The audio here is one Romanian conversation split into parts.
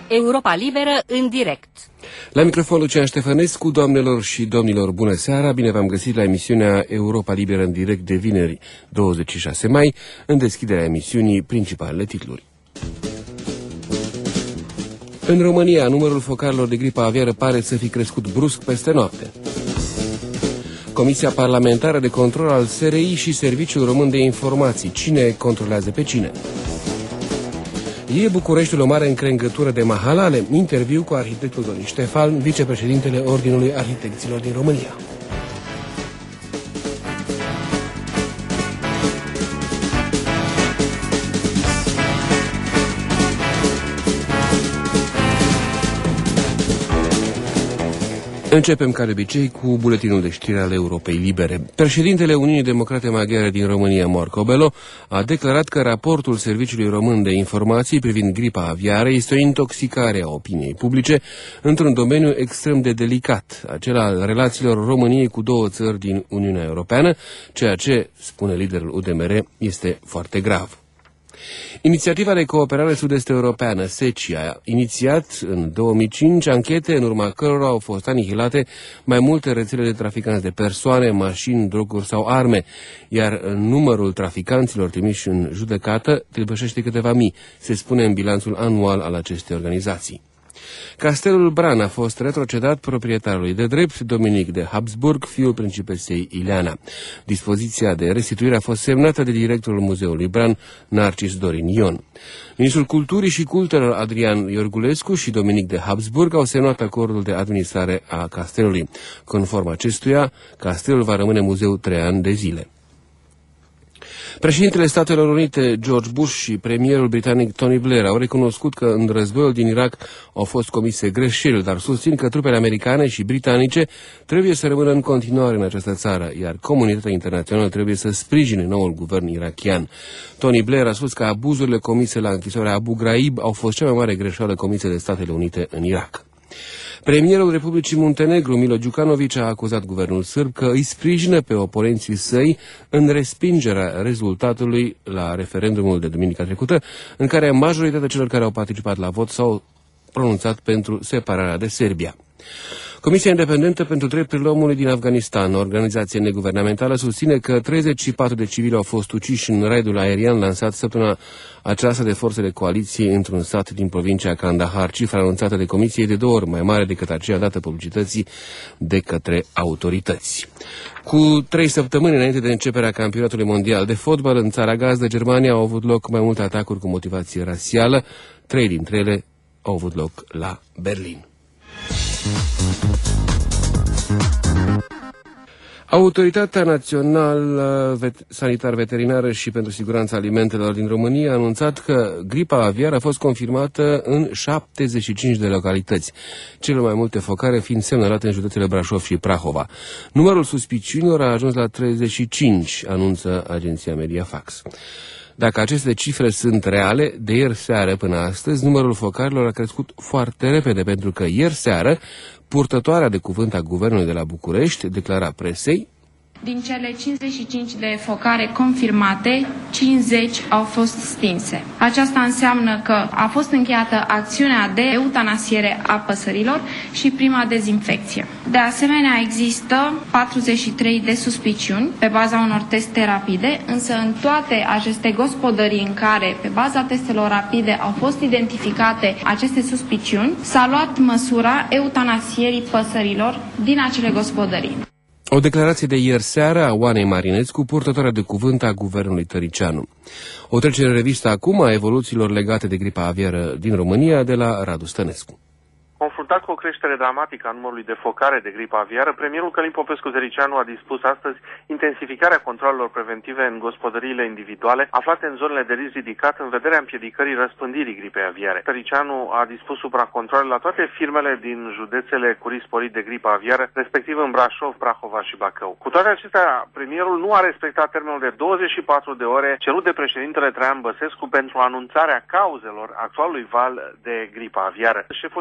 Europa Liberă în direct. La microfon Lucian Ștefănescu, doamnelor și domnilor, bună seara, bine v-am găsit la emisiunea Europa Liberă în direct de vineri 26 mai, în deschiderea emisiunii principalele titluri. În România, numărul focarilor de gripă aviară pare să fi crescut brusc peste noapte. Comisia Parlamentară de Control al SRI și Serviciul Român de Informații. Cine controlează pe cine? E Bucureștiul o mare încrengătură de mahalale? Interviu cu arhitectul Dorin Ștefan, vicepreședintele Ordinului Arhitecților din România. Începem, ca de obicei, cu buletinul de știri al Europei Libere. Președintele Uniunii Democrate Maghiare din România, Marco Bello, a declarat că raportul Serviciului Român de Informații privind gripa aviară este o intoxicare a opiniei publice într-un domeniu extrem de delicat, acela al relațiilor României cu două țări din Uniunea Europeană, ceea ce, spune liderul UDMR, este foarte grav. Inițiativa de cooperare sud-est europeană, SECI, a inițiat în 2005 anchete în urma cărora au fost anihilate mai multe rețele de traficanți de persoane, mașini, droguri sau arme, iar numărul traficanților trimiși în judecată depășește câteva mii, se spune în bilanțul anual al acestei organizații. Castelul Bran a fost retrocedat proprietarului de drept, Dominic de Habsburg, fiul principesei Ileana. Dispoziția de restituire a fost semnată de directorul Muzeului Bran, Narcis Dorin Ion. Ministrul Culturii și Cultelor Adrian Iorgulescu și Dominic de Habsburg au semnat acordul de administrare a castelului. Conform acestuia, castelul va rămâne muzeu 3 ani de zile. Președintele Statelor Unite, George Bush, și premierul britanic Tony Blair au recunoscut că în războiul din Irak au fost comise greșeli, dar susțin că trupele americane și britanice trebuie să rămână în continuare în această țară, iar comunitatea internațională trebuie să sprijine noul guvern irakian. Tony Blair a spus că abuzurile comise la închisoarea Abu Ghraib au fost cea mai mare greșeală comisă de Statele Unite în Irak. Premierul Republicii Muntenegru, Milo Đukanović, a acuzat guvernul sârb că îi sprijină pe oponenții săi în respingerea rezultatului la referendumul de duminica trecută, în care majoritatea celor care au participat la vot s-au pronunțat pentru separarea de Serbia. Comisia Independentă pentru Drepturile Omului din Afganistan, o organizație neguvernamentală, susține că 34 de civili au fost uciși în raidul aerian lansat săptămâna aceasta de forțele coaliției într-un sat din provincia Kandahar, cifra anunțată de comisie de 2 ori mai mare decât aceea dată publicității de către autorități. Cu 3 săptămâni înainte de începerea campionatului mondial de fotbal în țara gazdă, Germania, au avut loc mai multe atacuri cu motivație rasială. 3 dintre ele au avut loc la Berlin. Autoritatea Națională Sanitar-Veterinară și pentru Siguranța Alimentelor din România a anunțat că gripa aviară a fost confirmată în 75 de localități, cele mai multe focare fiind semnalate în județele Brașov și Prahova. Numărul suspiciunilor a ajuns la 35, anunță agenția Mediafax. Dacă aceste cifre sunt reale, de ieri seară până astăzi, numărul focarilor a crescut foarte repede, pentru că ieri seară, purtătoarea de cuvânt a Guvernului de la București declara presei: din cele 55 de focare confirmate, 50 au fost stinse. Aceasta înseamnă că a fost încheiată acțiunea de eutanasiere a păsărilor și prima dezinfecție. De asemenea, există 43 de suspiciuni pe baza unor teste rapide, însă în toate aceste gospodării în care, pe baza testelor rapide, au fost identificate aceste suspiciuni, s-a luat măsura eutanasierii păsărilor din acele gospodării. O declarație de ieri seară a Oanei Marinescu, purtătoarea de cuvânt a Guvernului Tăricianu. O trecere în revistă acum a evoluțiilor legate de gripa aviară din România de la Radu Stănescu. Confruntat cu o creștere dramatică a numărului de focare de gripă aviară, premierul Călin Popescu-Tăricianu a dispus astăzi intensificarea controalelor preventive în gospodăriile individuale aflate în zonele de risc ridicat în vederea împiedicării răspândirii gripei aviare. Tăricianu a dispus supracontrole la toate firmele din județele cu risc sporit de gripă aviară, respectiv în Brașov, Prahova și Bacău. Cu toate acestea, premierul nu a respectat termenul de 24 de ore cerut de președintele Traian Băsescu pentru anunțarea cauzelor actualului val de gripă aviară. Șeful delegației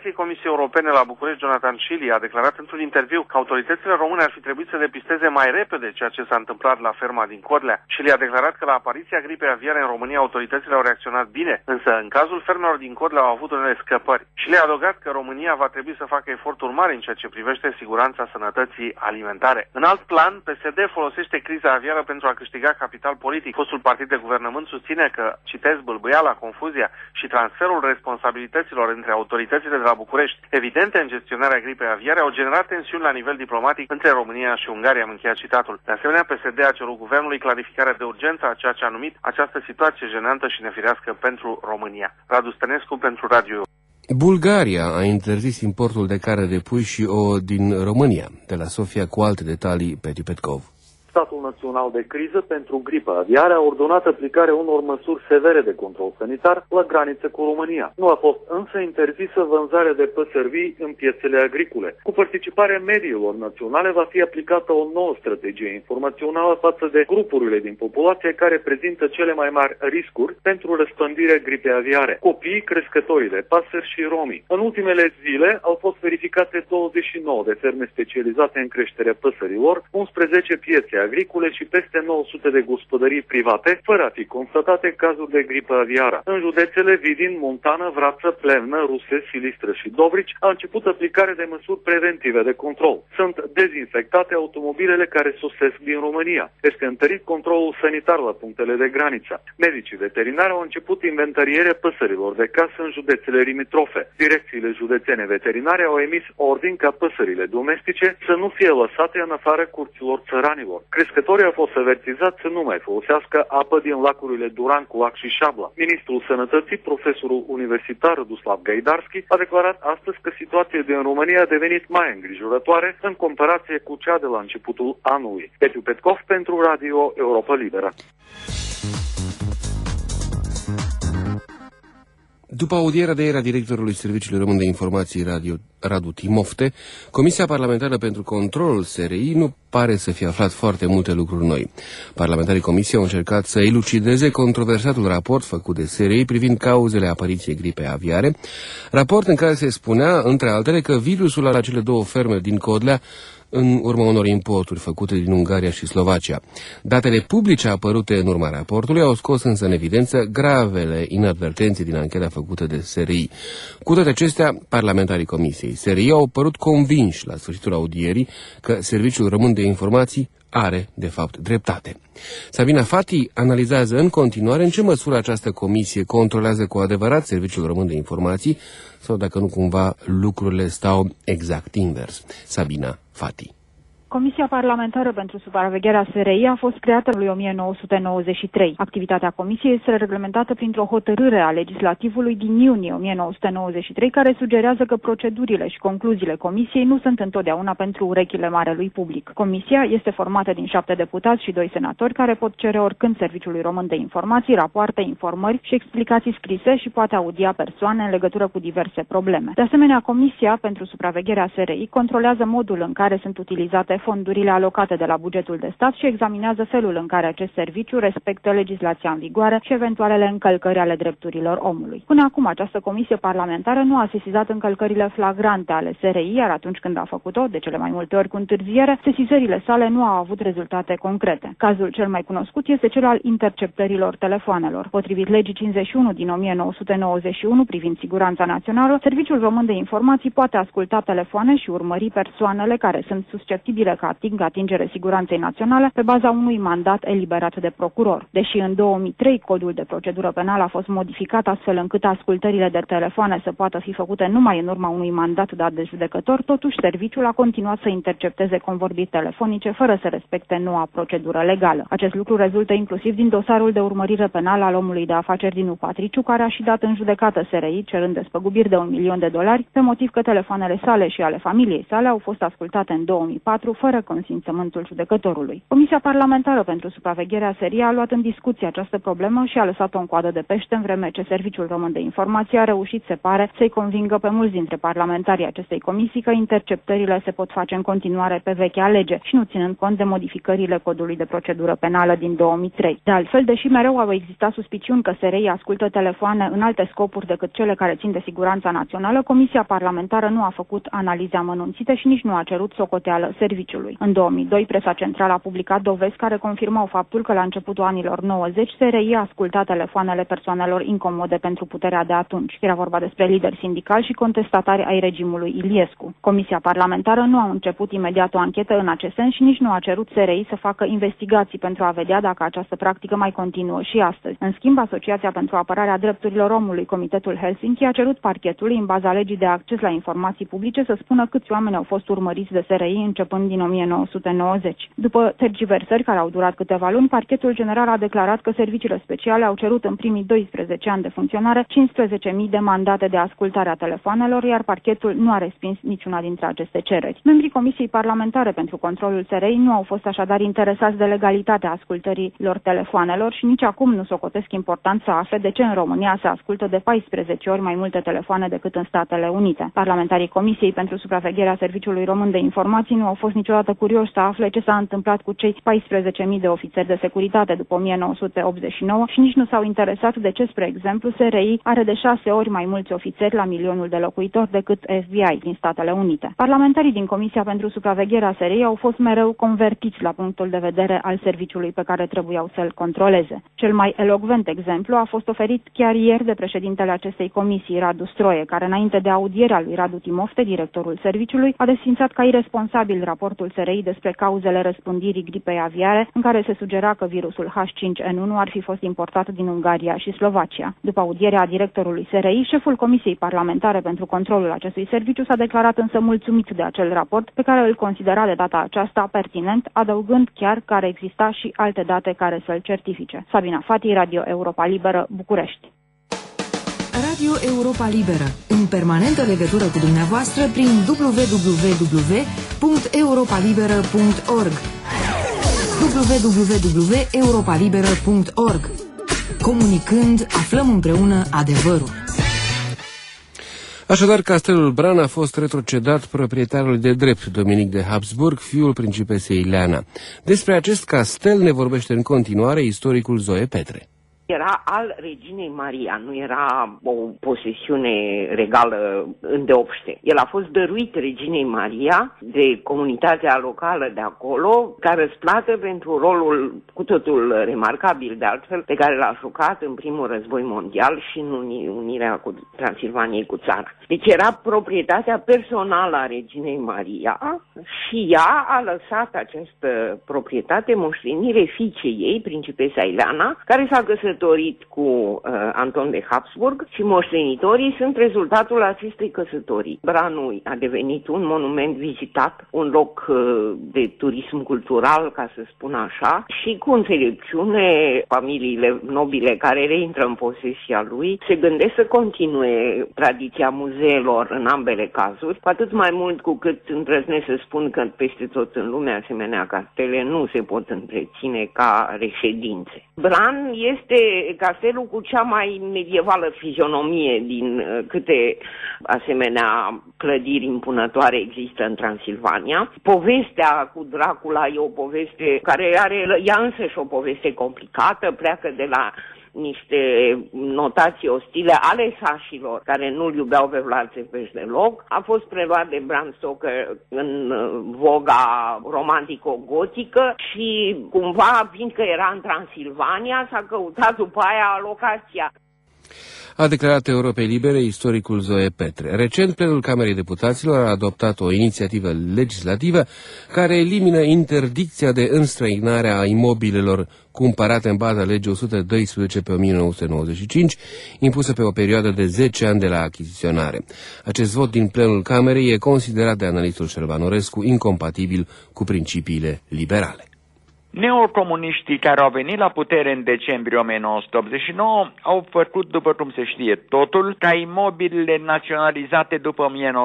președinției Comisiei Europene la București, Jonathan Chili, a declarat într-un interviu că autoritățile române ar fi trebuit să depisteze mai repede ceea ce s-a întâmplat la ferma din Codlea. Chili a declarat că la apariția gripei aviare în România autoritățile au reacționat bine, însă în cazul fermelor din Codlea au avut unele scăpări. Chili a adăugat că România va trebui să facă eforturi mari în ceea ce privește siguranța sănătății alimentare. În alt plan, PSD folosește criza aviară pentru a câștiga capital politic. Fostul partid de guvernământ susține că, citez, bâlbâiala, confuzia și transferul responsabilităților între autoritățile de la București, evidente în gestionarea gripei aviare, au generat tensiuni la nivel diplomatic între România și Ungaria, am încheiat citatul. De asemenea, PSD a cerut guvernului clarificarea de urgență a ceea ce a numit această situație jenantă și nefirească pentru România. Radu Stănescu pentru Radio. Bulgaria a interzis importul de carne de pui și ouă din România. De la Sofia cu alte detalii, Peti Petkov. Statul Național de Criză pentru gripă aviară a ordonat aplicarea unor măsuri severe de control sanitar la graniță cu România. Nu a fost însă interzisă vânzarea de păsări vii în piețele agricole. Cu participarea mediilor naționale va fi aplicată o nouă strategie informațională față de grupurile din populație care prezintă cele mai mari riscuri pentru răspândirea gripei aviare: copiii, crescătorii de pasări și romii. În ultimele zile au fost verificate 29 de ferme specializate în creșterea păsărilor, 11 piețe agricole și peste 900 de gospodării private, fără a fi constatate cazuri de gripă aviară. În județele Vidin, Montană, Vrață, Plevnă, Ruse, Silistră și Dobrici a început aplicarea de măsuri preventive de control. Sunt dezinfectate automobilele care sosesc din România. Este întărit controlul sanitar la punctele de graniță. Medicii veterinari au început inventarierea păsărilor de casă în județele limitrofe. Direcțiile județene veterinare au emis ordin ca păsările domestice să nu fie lăsate în afara curților țăranilor. Crescătorii au fost avertizați să nu mai folosească apă din lacurile Duran, Culac și Șabla. Ministrul Sănătății, profesorul universitar Duslav Gaidarski, a declarat astăzi că situația din România a devenit mai îngrijorătoare în comparație cu cea de la începutul anului. Petiu Petkov pentru Radio Europa Liberă. După audierea de ieri a directorului Serviciului Român de Informații Radu Timofte, Comisia Parlamentară pentru Controlul SRI nu pare să fie aflat foarte multe lucruri noi. Parlamentarii Comisiei au încercat să elucideze controversatul raport făcut de SRI privind cauzele apariției gripei aviare, raport în care se spunea, între altele, că virusul la cele două ferme din Codlea în urma unor importuri făcute din Ungaria și Slovacia. Datele publice apărute în urma raportului au scos însă în evidență gravele inadvertențe din ancheta făcută de SRI. Cu toate acestea, parlamentarii Comisiei SRI au părut convinși la sfârșitul audierii că Serviciul Român de Informații are, de fapt, dreptate. Sabina Fati analizează în continuare în ce măsură această comisie controlează cu adevărat Serviciul Român de Informații sau dacă nu cumva lucrurile stau exact invers. Sabina Fati. Comisia Parlamentară pentru Supravegherea SRI a fost creată în 1993. Activitatea comisiei este reglementată printr-o hotărâre a legislativului din iunie 1993, care sugerează că procedurile și concluziile comisiei nu sunt întotdeauna pentru urechile marelui public. Comisia este formată din 7 deputați și 2 senatori care pot cere oricând Serviciului Român de Informații rapoarte, informări și explicații scrise și poate audia persoane în legătură cu diverse probleme. De asemenea, Comisia pentru Supravegherea SRI controlează modul în care sunt utilizate fondurile alocate de la bugetul de stat și examinează felul în care acest serviciu respectă legislația în vigoare și eventualele încălcări ale drepturilor omului. Până acum, această comisie parlamentară nu a sesizat încălcările flagrante ale SRI, iar atunci când a făcut-o, de cele mai multe ori cu întârziere, sesizările sale nu au avut rezultate concrete. Cazul cel mai cunoscut este cel al interceptărilor telefoanelor. Potrivit legii 51 din 1991 privind siguranța națională, Serviciul Român de Informații poate asculta telefoane și urmări persoanele care sunt susceptibile că ating atingere siguranței naționale pe baza unui mandat eliberat de procuror. Deși în 2003 codul de procedură penală a fost modificat astfel încât ascultările de telefoane să poată fi făcute numai în urma unui mandat dat de judecător, totuși serviciul a continuat să intercepteze convorbiri telefonice fără să respecte noua procedură legală. Acest lucru rezultă inclusiv din dosarul de urmărire penală al omului de afaceri Dinu Patriciu, care a și dat în judecată SRI cerând despăgubiri de $1.000.000 pe motiv că telefoanele sale și ale familiei sale au fost ascultate în 2004 fără consimțământul judecătorului. Comisia Parlamentară pentru Supravegherea SRI a luat în discuție această problemă și a lăsat-o în coadă de pește, în vreme ce Serviciul Român de Informație a reușit, se pare, să-i convingă pe mulți dintre parlamentarii acestei comisii că interceptările se pot face în continuare pe vechea lege și nu ținând cont de modificările Codului de Procedură Penală din 2003. De altfel, deși mereu au existat suspiciuni că SRI ascultă telefoane în alte scopuri decât cele care țin de siguranța națională, Comisia Parlamentară nu a făcut analize amănunțite și nici nu a cerut socoteală serviciului. În 2002, Presa Centrală a publicat dovezi care confirmau faptul că la începutul anilor 90 SRI asculta telefoanele persoanelor incomode pentru puterea de atunci. Era vorba despre lideri sindicali și contestatari ai regimului Iliescu. Comisia Parlamentară nu a început imediat o anchetă în acest sens și nici nu a cerut SRI să facă investigații pentru a vedea dacă această practică mai continuă și astăzi. În schimb, Asociația pentru Apărarea Drepturilor Omului, Comitetul Helsinki, a cerut parchetului, în baza legii de acces la informații publice, să spună câți oameni au fost urmăriți de SRI începând din 1990. După tergiversări care au durat câteva luni, Parchetul General a declarat că serviciile speciale au cerut în primii 12 ani de funcționare 15.000 de mandate de ascultare a telefoanelor, iar parchetul nu a respins niciuna dintre aceste cereri. Membrii Comisiei Parlamentare pentru Controlul SRI nu au fost așadar interesați de legalitatea ascultărilor telefoanelor și nici acum nu socotesc important să afle de ce în România se ascultă de 14 ori mai multe telefoane decât în Statele Unite. Parlamentarii Comisiei pentru Supravegherea Serviciului Român de Informații nu au fost niciodată curioși să afle ce s-a întâmplat cu cei 14.000 de ofițeri de securitate după 1989 și nici nu s-au interesat de ce, spre exemplu, SRI are de 6 ori mai mulți ofițeri la milionul de locuitori decât FBI din Statele Unite. Parlamentarii din Comisia pentru Supravegherea SRI au fost mereu convertiți la punctul de vedere al serviciului pe care trebuiau să-l controleze. Cel mai elocvent exemplu a fost oferit chiar ieri de președintele acestei comisii, Radu Stroie, care înainte de audierea lui Radu Timofte, directorul serviciului, a desfințat ca iresponsabil raportul SRI despre cauzele răspândirii gripei aviare, în care se sugera că virusul H5N1 ar fi fost importat din Ungaria și Slovacia. După audierea directorului SRI, șeful Comisiei Parlamentare pentru Controlul acestui serviciu s-a declarat însă mulțumit de acel raport, pe care îl considera de data aceasta pertinent, adăugând chiar că ar exista și alte date care să-l certifice. Sabina Fati, Radio Europa Liberă, București. Radio Europa Liberă, în permanentă legătură cu dumneavoastră prin www.europalibera.org www.europalibera.org. Comunicând, aflăm împreună adevărul. Așadar, castelul Bran a fost retrocedat proprietarului de drept, Dominic de Habsburg, fiul principesei Ileana. Despre acest castel ne vorbește în continuare istoricul Zoe Petre. Era al reginei Maria, nu era o posesiune regală îndeopște. El a fost dăruit reginei Maria de comunitatea locală de acolo, ca răsplată pentru rolul cu totul remarcabil, de altfel, pe care l-a jucat în primul război mondial și în unirea cu Transilvaniei cu țara. Deci era proprietatea personală a reginei Maria și ea a lăsat această proprietate moștenire fiicei ei, principesa Ileana, care s-a găsit cu Anton de Habsburg și moștenitorii sunt rezultatul acestei căsătorii. Branul a devenit un monument vizitat, un loc de turism cultural, ca să spun așa, și cu înțelepciune familiile nobile care reintră în posesia lui se gândesc să continue tradiția muzeelor în ambele cazuri, cu atât mai mult cu cât îndrăznesc să spun că peste tot în lume asemenea castele nu se pot întreține ca reședințe. Bran este castelul cu cea mai medievală fizionomie din câte asemenea clădiri impunătoare există în Transilvania. Povestea cu Dracula e o poveste care are ea însăși o poveste complicată, pleacă de la niște notații ostile ale sașilor care nu-l iubeau pe Vlad Țepeș deloc. A fost preluat de Bram Stoker în voga romantico-gotică și cumva, fiindcă era în Transilvania, s-a căutat după aia locația. A declarat Europei Libere istoricul Zoe Petre. Recent, plenul Camerei Deputaților a adoptat o inițiativă legislativă care elimină interdicția de înstrăinare a imobilelor cumpărate în baza legii 112 pe 1995, impusă pe o perioadă de 10 ani de la achiziționare. Acest vot din plenul Camerei e considerat de analistul Șerban Orescu incompatibil cu principiile liberale. Neocomuniștii care au venit la putere în decembrie 1989 au făcut, după cum se știe totul, ca imobilele naționalizate după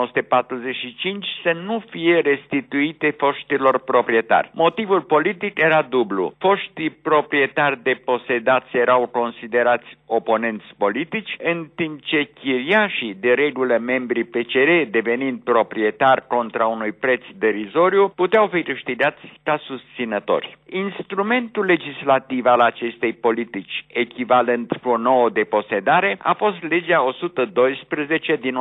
1945 să nu fie restituite foștilor proprietari. Motivul politic era dublu. Foștii proprietari deposedați erau considerați oponenți politici, în timp ce chiriașii, de regulă membrii PCR, devenind proprietari contra unui preț derizoriu, puteau fi câștigați ca susținători. Instrumentul legislativ al acestei politici, echivalent cu o nouă deposedare, a fost legea 112 din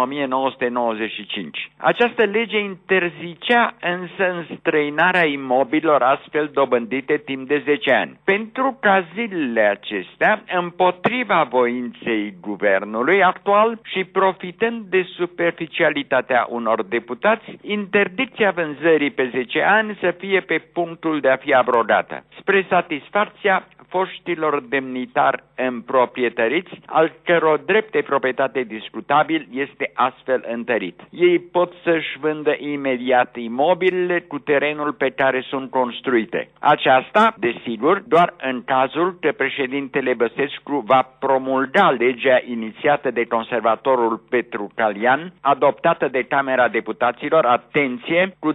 1995. Această lege interzicea însă înstrăinarea imobilor astfel dobândite timp de 10 ani. Pentru ca zilele acestea, împotriva voinței guvernului actual și profitând de superficialitatea unor deputați, interdicția vânzării pe 10 ani să fie pe punctul de a fi abrogată, spre satisfacția foștilor demnitari împroprietăriți, al căror drept de proprietate discutabil este astfel întărit. Ei pot să-și vândă imediat imobilele cu terenul pe care sunt construite. Aceasta, desigur, doar în cazul că președintele Băsescu va promulga legea inițiată de conservatorul Petru Calian, adoptată de Camera Deputaților, atenție, cu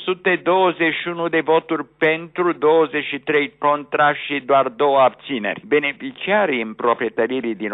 221 de voturi pentru, 23 contra și doar 2 abțineri. Beneficiarii împroprietăririi din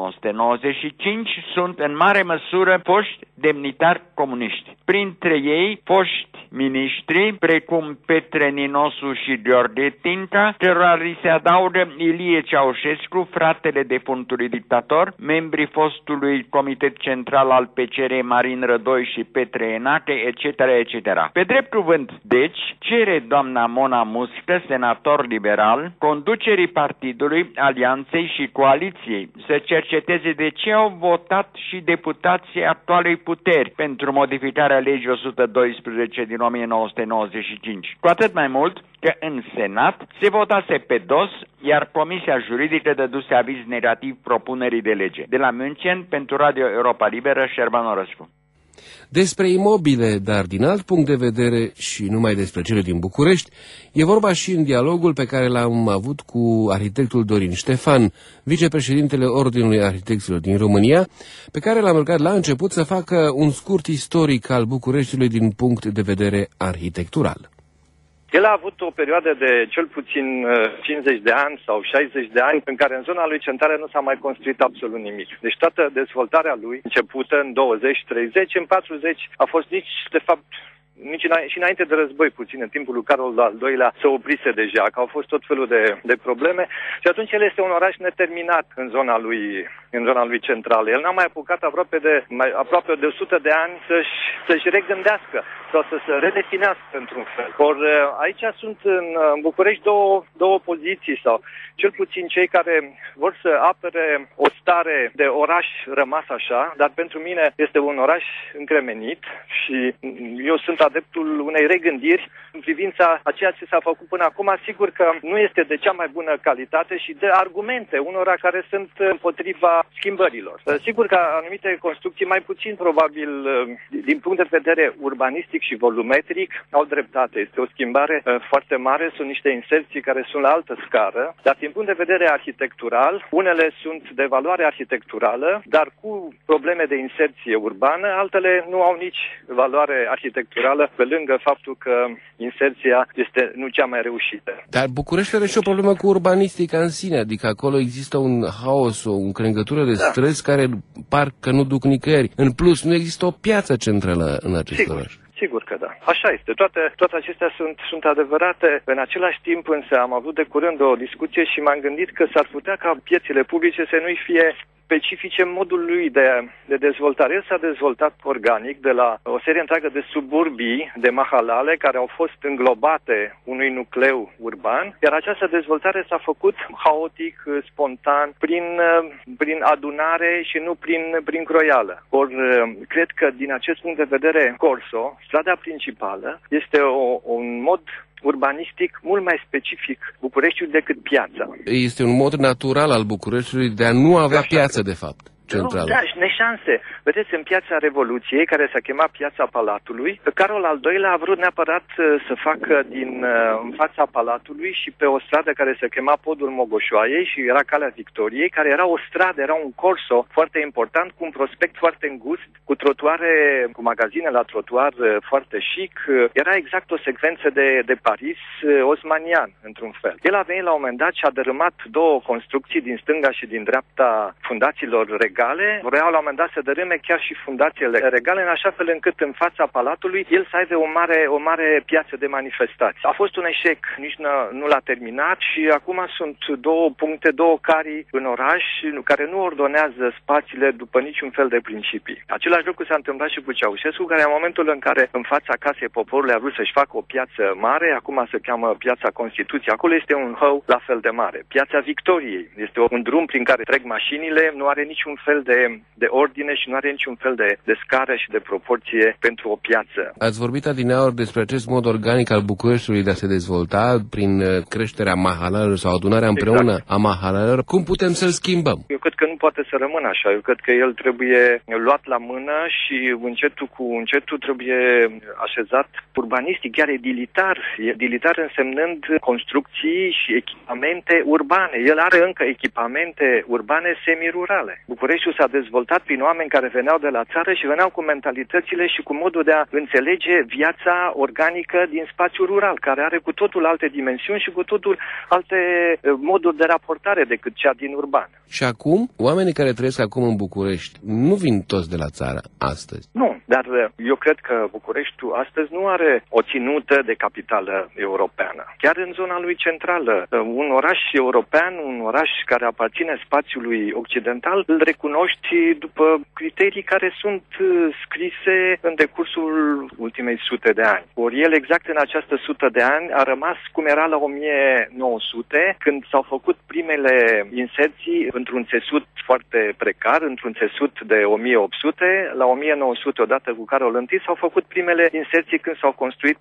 1995 sunt în mare măsură foști demnitari comuniști. Printre ei, foști miniștri, precum Petre Ninosu și Gheorghe Tinca, cărora li se adaugă Ilie Ceaușescu, fratele defunctului dictator, membrii fostului Comitet Central al PCR Marin Rădoi și Petre Enache, etc., etc. Pe drept cuvânt, deci, cere doamna Mona Muscă, senator liberal, conducerii partidului, alianței și coaliției să cerceteze de ce au votat și deputații actualei puteri pentru modificarea legii 112 din 1995. Cu atât mai mult că în Senat se votase pe dos, iar Comisia Juridică dăduse aviz negativ propunerii de lege. De la München, pentru Radio Europa Liberă, Șerban Orăscu. Despre imobile, dar din alt punct de vedere și numai despre cele din București, e vorba și în dialogul pe care l-am avut cu arhitectul Dorin Ștefan, vicepreședintele Ordinului Arhitecților din România, pe care l-am rugat la început să facă un scurt istoric al Bucureștiului din punct de vedere arhitectural. El a avut o perioadă de cel puțin 50 de ani sau 60 de ani în care în zona lui centrală nu s-a mai construit absolut nimic. Deci toată dezvoltarea lui, începută în 20-30, în 40 a fost și înainte de război puțin, în timpul lui Carol al II-lea, se oprise deja, că au fost tot felul de probleme și atunci el este un oraș neterminat în zona lui centrală. El n-a mai apucat aproape de 100 de ani să-și regândească sau să se redefinească într-un fel. Aici sunt în București două poziții sau cel puțin cei care vor să apere o stare de oraș rămas așa, dar pentru mine este un oraș încremenit și eu sunt adeptul unei regândiri în privința a ceea ce s-a făcut până acum. Sigur că nu este de cea mai bună calitate și de argumente unora care sunt împotriva schimbărilor. Sigur că anumite construcții, mai puțin probabil din punct de vedere urbanistic și volumetric, au dreptate. Este o schimbare foarte mare, sunt niște inserții care sunt la altă scară, dar din punct de vedere arhitectural, unele sunt de valoare arhitecturală, dar cu probleme de inserție urbană, altele nu au nici valoare arhitecturală, pe lângă faptul că inserția este nu cea mai reușită. Dar București are și o problemă cu urbanistica în sine, adică acolo există un haos, o încrengătură de străzi care parcă nu duc nicăieri. În plus, nu există o piață centrală în acest oraș. Sigur că da. Așa este. Toate acestea sunt adevărate. În același timp însă am avut de curând o discuție și m-am gândit că s-ar putea ca piețele publice să nu-i fie specifice modul lui de dezvoltare. El s-a dezvoltat organic de la o serie întreagă de suburbii, de mahalale, care au fost înglobate unui nucleu urban, iar această dezvoltare s-a făcut haotic, spontan, prin adunare și nu prin croială. Cred că din acest punct de vedere Corso, strada principală, este un mod urbanistic mult mai specific Bucureștiului decât piața. Este un mod natural al Bucureștiului de a nu avea piață, de fapt. centrală. Da, și neșanse. Vedeți, în Piața Revoluției, care s-a chemat Piața Palatului, Carol al II-lea a vrut neapărat să facă în fața Palatului și pe o stradă care se chema Podul Mogoșoaiei și era Calea Victoriei, care era o stradă, era un corso foarte important, cu un prospect foarte îngust, cu trotuare, cu magazine la trotuar foarte chic. Era exact o secvență de Paris osmanian, într-un fel. El a venit la un moment dat și a dărâmat două construcții din stânga și din dreapta fundațiilor regale. Vreau la un moment dat să dărâme chiar și fundațiile regale, în așa fel încât în fața Palatului el să aibă o mare piață de manifestații. A fost un eșec, nici nu l-a terminat și acum sunt două carii în oraș care nu ordonează spațiile după niciun fel de principii. Același lucru s-a întâmplat și cu Ceaușescu, care în momentul în care în fața Casei Poporului a vrut să-și facă o piață mare, acum se cheamă Piața Constituției, acolo este un hău la fel de mare. Piața Victoriei este un drum prin care trec mașinile, nu are niciun fel de ordine și nu are niciun fel de scară și de proporție pentru o piață. Ați vorbit adineauri despre acest mod organic al Bucureștiului de a se dezvolta prin creșterea mahalalelor sau adunarea împreună a mahalalelor. Cum putem să-l schimbăm? Eu cred că nu poate să rămână așa. Eu cred că el trebuie luat la mână și încetul cu încetul trebuie așezat urbanistic, chiar edilitar însemnând construcții și echipamente urbane. El are încă echipamente urbane semirurale. Bucureștiul s-a dezvoltat prin oameni care veneau de la țară și veneau cu mentalitățile și cu modul de a înțelege viața organică din spațiul rural, care are cu totul alte dimensiuni și cu totul alte moduri de raportare decât cea din urban. Și acum, oamenii care trăiesc acum în București nu vin toți de la țară astăzi. Nu, dar eu cred că Bucureștiul astăzi nu are o ținută de capitală europeană. Chiar în zona lui centrală, un oraș european, un oraș care aparține spațiului occidental, îl recunoști după criterii care sunt scrise în decursul ultimei sute de ani. Ori el exact în această sută de ani a rămas cum era la 1900, când s-au făcut primele inserții într-un țesut foarte precar, într-un țesut de 1800. La 1900, odată cu Carol I, s-au făcut primele inserții când s-au construit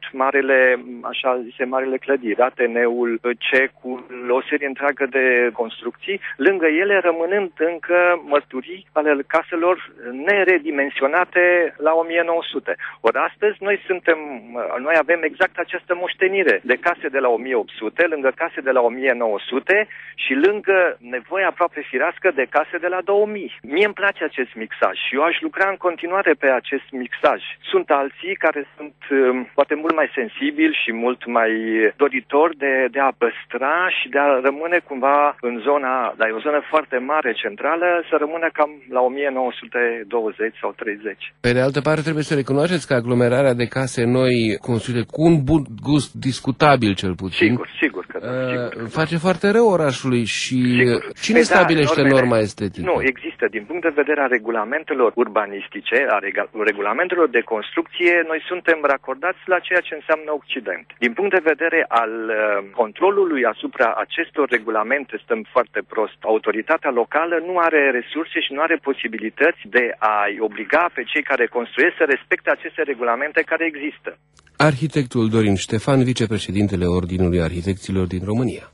marile clădiri, Ateneul, Cecul, o serie întreagă de construcții, lângă ele rămânând încă mărturii ale caselor neredimensionate la 1900. Ori astăzi noi avem exact această moștenire de case de la 1800, lângă case de la 1900 și lângă nevoia aproape firească de case de la 2000. Mie îmi place acest mixaj și eu aș lucra în continuare pe acest mixaj. Sunt alții care sunt poate mult mai sensibili și mult mai doritori de a păstra și de a rămâne cumva în zona, dar e o zonă foarte mare, centrală, să rămână cam la 1920 sau 30. Pe de altă parte, trebuie să recunoașteți că aglomerarea de case noi construite cu un bun gust discutabil, cel puțin, sigur că da, face foarte rău orașului și cine stabilește norma estetică? Nu, există. Din punct de vedere a regulamentelor urbanistice, a regulamentelor de construcție, noi suntem racordați la ceea ce înseamnă Occident. Din punct de vedere al controlului asupra acestor regulamente stăm foarte prost. Autoritatea locală nu are resurse și nu are posibilități de a-i obliga pe cei care construiesc să respecte aceste regulamente care există. Arhitectul Dorin Ștefan, vicepreședintele Ordinului Arhitecților din România.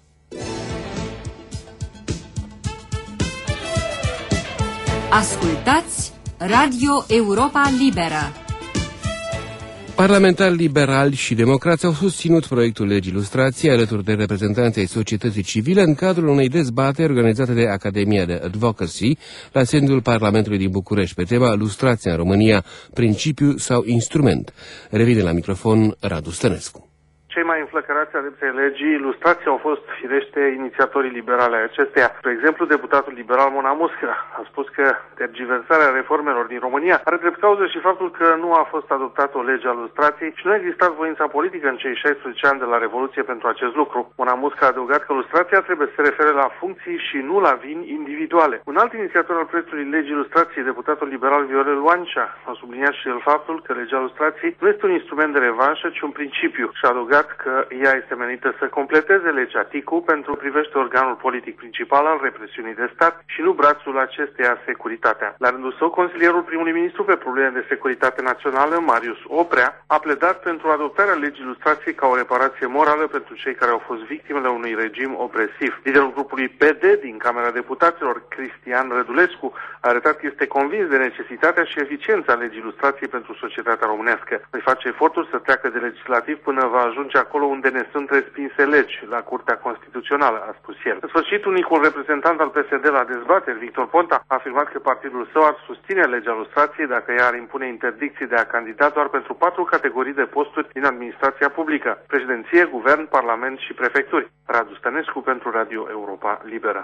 Ascultați Radio Europa Liberă. Parlamentari liberali și democrați au susținut proiectul legii lustrației alături de reprezentanții ai societății civile în cadrul unei dezbateri organizate de Academia de Advocacy la sediul Parlamentului din București pe tema lustrația în România, principiu sau instrument. Revine la microfon Radu Stănescu. Cei mai înflăcărați adepții legii lustrației au fost, firește, inițiatorii liberale ai acesteia. Spre exemplu, deputatul liberal Mona Muscă a spus că tergiversarea reformelor din România are drept cauză și faptul că nu a fost adoptată o lege a lustrației și nu a existat voința politică în cei 16 ani de la Revoluție pentru acest lucru. Mona Muscă a adăugat că lustrația trebuie să se refere la funcții și nu la vini individuale. Un alt inițiator al proiectului legii lustrației, deputatul liberal Viorel Oancea, a subliniat și el faptul că legea lustrației nu este un instrument de revanșă, ci un principiu și a adăugat explicat că ea este menită să completeze legea TICU pentru că privește organul politic principal al represiunii de stat și nu brațul acesteia, securitatea. La rândul său, consilierul primului ministru pe probleme de securitate națională, Marius Oprea, a pledat pentru adoptarea legii lustrației ca o reparație morală pentru cei care au fost victimele unui regim opresiv. Liderul grupului PD din Camera Deputaților, Cristian Rădulescu, a arătat că este convins de necesitatea și eficiența legii lustrației pentru societatea românească. Îi face eforturi să treacă de legislativ până va ajunge acolo unde ne sunt respinse legi, la Curtea Constituțională, a spus el. În sfârșit, unicul reprezentant al PSD la dezbateri, Victor Ponta, a afirmat că partidul său ar susține legea lustrației dacă ea ar impune interdicții de a candida doar pentru 4 categorii de posturi din administrația publică: președinție, guvern, parlament și prefecturi. Radu Stănescu pentru Radio Europa Liberă.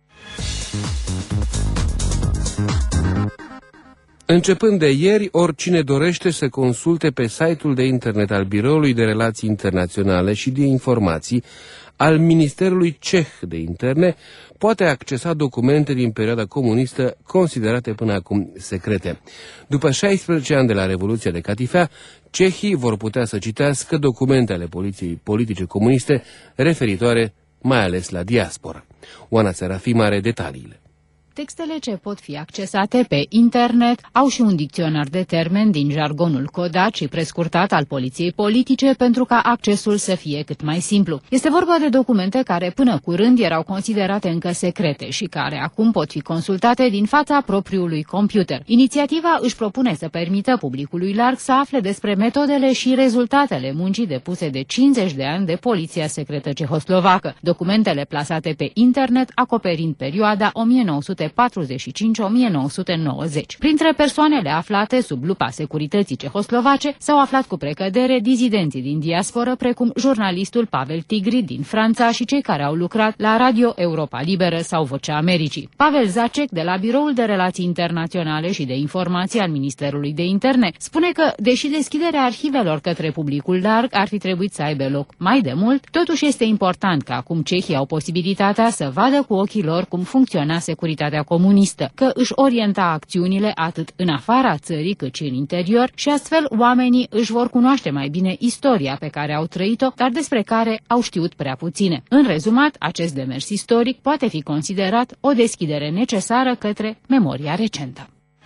Începând de ieri, oricine dorește să consulte pe site-ul de internet al Biroului de Relații Internaționale și de Informații al Ministerului Ceh de Interne poate accesa documente din perioada comunistă considerate până acum secrete. După 16 ani de la Revoluția de Catifea, cehii vor putea să citească documente ale poliției politice comuniste referitoare mai ales la diaspora. Oana Serafim are detaliile. Textele ce pot fi accesate pe internet au și un dicționar de termeni din jargonul codat și prescurtat al poliției politice pentru ca accesul să fie cât mai simplu. Este vorba de documente care până curând erau considerate încă secrete și care acum pot fi consultate din fața propriului computer. Inițiativa își propune să permită publicului larg să afle despre metodele și rezultatele muncii depuse de 50 de ani de Poliția Secretă Cehoslovacă. Documentele plasate pe internet acoperind perioada 1945-1990. Printre persoanele aflate sub lupa securității cehoslovace s-au aflat cu precădere dizidenții din diasporă, precum jurnalistul Pavel Tigri din Franța și cei care au lucrat la Radio Europa Liberă sau Vocea Americii. Pavel Zacek, de la Biroul de Relații Internaționale și de Informații al Ministerului de Interne, spune că, deși deschiderea arhivelor către publicul larg ar fi trebuit să aibă loc mai de mult, totuși este important că acum cehii au posibilitatea să vadă cu ochii lor cum funcționa securitatea comunistă, că își orienta acțiunile atât în afara țării cât și în interior și astfel oamenii își vor cunoaște mai bine istoria pe care au trăit-o, dar despre care au știut prea puține. În rezumat, acest demers istoric poate fi considerat o deschidere necesară către memoria recentă.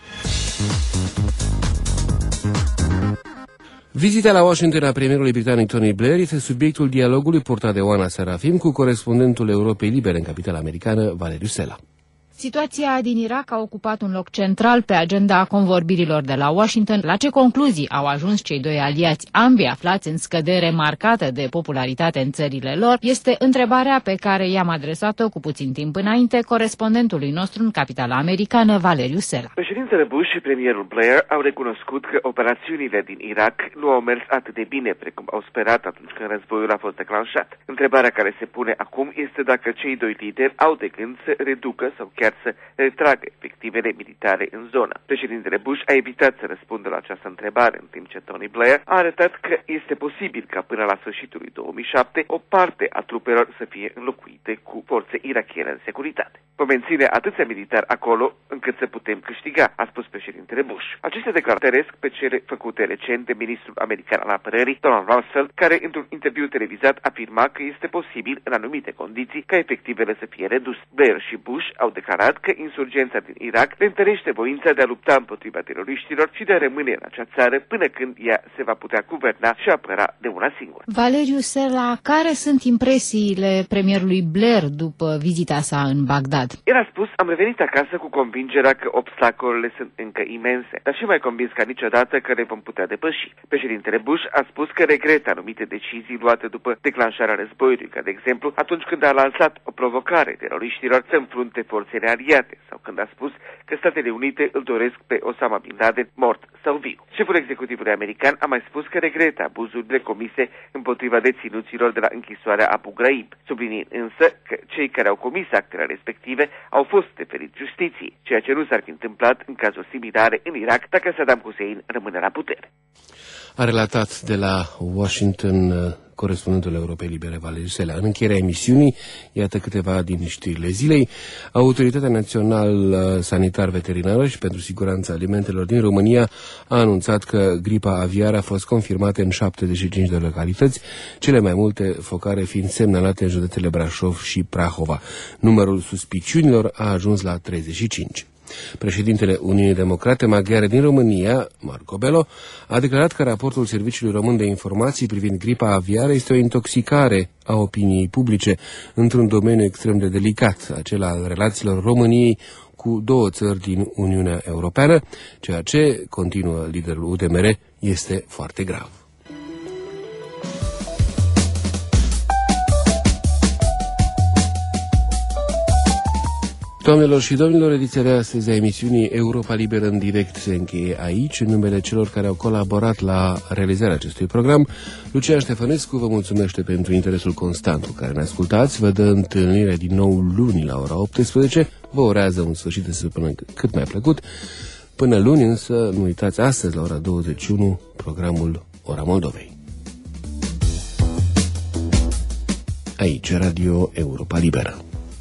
Vizita la Washington a premierului britanic Tony Blair este subiectul dialogului purtat de Oana Serafim cu corespondentul Europei Libere în capitala americană, Valeriu Sela. Situația din Irak a ocupat un loc central pe agenda convorbirilor de la Washington. La ce concluzii au ajuns cei doi aliați, ambii aflați în scădere marcată de popularitate în țările lor, este întrebarea pe care i-am adresat-o cu puțin timp înainte corespondentului nostru în capitala americană, Valeriu Sela. Președintele Bush și premierul Blair au recunoscut că operațiunile din Irak nu au mers atât de bine precum au sperat atunci când războiul a fost declanșat. Întrebarea care se pune acum este dacă cei doi lideri au de gând să reducă sau chiar să retragă efectivele militare în zonă. Președintele Bush a evitat să răspundă la această întrebare, în timp ce Tony Blair a arătat că este posibil ca până la sfârșitul lui 2007 o parte a trupelor să fie înlocuite cu forțe irakiene în securitate. Vom menține atâția militari acolo încât să putem câștiga, a spus președintele Bush. Aceste declarații resc pe cele făcute recent de ministrul american al apărării, Donald Rumsfeld, care într-un interviu televizat afirma că este posibil, în anumite condiții, ca efectivele să fie reduse. Blair și Bush au declarat că insurgența din Irak le întărește voința de a lupta împotriva teroriștilor și de a rămâne în acea țară până când ea se va putea guverna și apăra de una singură. Valeriu Sela, care sunt impresiile premierului Blair după vizita sa în Bagdad? El a spus: am revenit acasă cu convingerea că obstacolele sunt încă imense, dar și mai convins ca niciodată că le vom putea depăși. Președintele Bush a spus că regretă anumite decizii luate după declanșarea războiului, ca de exemplu atunci când a lansat o provocare teroriștilor să înfrunte forțele aliate, sau când a spus că Statele Unite îl doresc pe Osama Bin Laden mort sau viu. Șeful executivului american a mai spus că regretă abuzurile comise împotriva deținuților de la închisoarea Abu Ghraib, subliniind însă că cei care au comis actele respective au fost deferiți justiției, ceea ce nu s-ar fi întâmplat în cazuri similare în Irak dacă Saddam Hussein rămâne la putere. A relatat de la Washington corespondentul Europei Libere, Valeriu Selea. În încheierea emisiunii, iată câteva din știrile zilei. Autoritatea Națională Sanitar-Veterinară și pentru Siguranța Alimentelor din România a anunțat că gripa aviară a fost confirmată în 75 de localități, cele mai multe focare fiind semnalate în județele Brașov și Prahova. Numărul suspiciunilor a ajuns la 35. Președintele Uniunii Democrate Maghiare din România, Marco Bello, a declarat că raportul Serviciului Român de Informații privind gripa aviară este o intoxicare a opiniei publice într-un domeniu extrem de delicat, acela al relațiilor României cu două țări din Uniunea Europeană, ceea ce, continuă liderul UDMR, este foarte grav. Doamnelor și domnilor, ediția de astăzi a emisiunii Europa Liberă în direct se încheie aici. În numele celor care au colaborat la realizarea acestui program, Lucian Ștefănescu vă mulțumește pentru interesul constant cu care ne ascultați. Vă dă întâlnire din nou luni la ora 18. Vă urează un sfârșit de săptămână cât mai plăcut. Până luni însă, nu uitați, astăzi la ora 21, programul Ora Moldovei. Aici, Radio Europa Liberă.